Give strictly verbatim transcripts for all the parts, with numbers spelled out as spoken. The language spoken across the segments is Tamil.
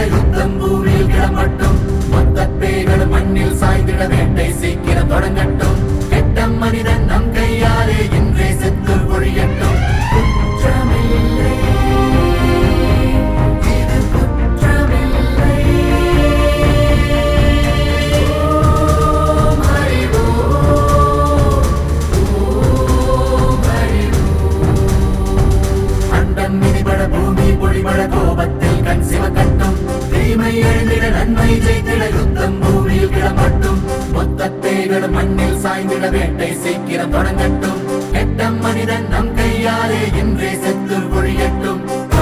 யுத்தம் பூமியில் கிளம்பட்டும். மொத்த பேய்களும் மண்ணில் சாய்ந்திட வேட்டை சீக்கிரம் தொடங்கட்டும். கெட்ட மனிதன் நம் கையாலே இன்றே செத்து ஒழியட்டும். குற்றமில்லை, இது குற்றமில்லை. ஓம் ஹரி ஓம், ஓம் ஹரி ஓம். அண்டம் மிதிபட பூமி பொழிபட கோபத்தில் கண் சிவக்கட்டும். தீமை எழுந்திட நன்மை ஜெயித்திட யுத்தம் பூமியில் கிளம்பட்டும். மொத்த பேய்களும் மண்ணில் சாய்ந்திட வேட்டை சீக்கிரம் தொடங்கட்டும். கெட்ட மனிதன் நம் கையாலே இன்றே செத்து ஒழியட்டும்.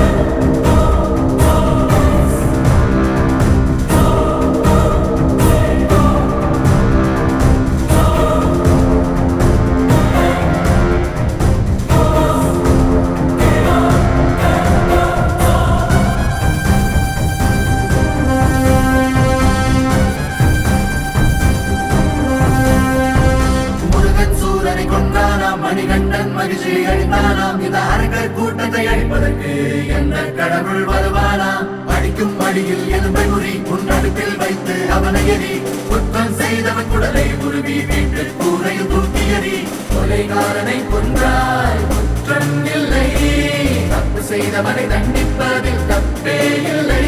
மணிகண்டன் மகிழ்ச்சியை அளித்தானாம். இந்த அரக்கர் கூட்டத்தை அழிப்பதற்கு எந்த கடவுள் வருவானாம்? அடிக்கும் அடியில் எலும்பை முறி முன்னடுப்பில் வைத்து அவனை எரி. குற்றம் செய்தவன் குடலை உருவி வீட்டு கூரையில் தூக்கி எறி. கொலைகாரனை கொன்றாய் குற்றம் இல்லை, தப்பு செய்தவனை தண்டிப்பதில் தப்பே இல்லை.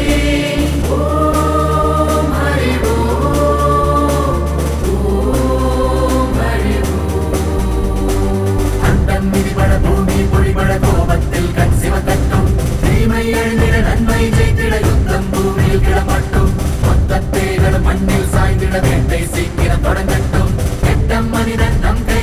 ஓம் ஹரி ஓம், ஓம் ஹரி ஓம். மிதிபட பூமி பொழிபட கோபத்தில் கண் சிவக்கட்டும். தீமை எழுந்திட நன்மை ஜெயித்திட யுத்தம் பூமியில் கிளம்பட்டும். மொத்த பேய்களும் மண்ணில் சாய்ந்திட வேட்டை சீக்கிரம் தொடங்கட்டும். கெட்ட மனிதன் நம்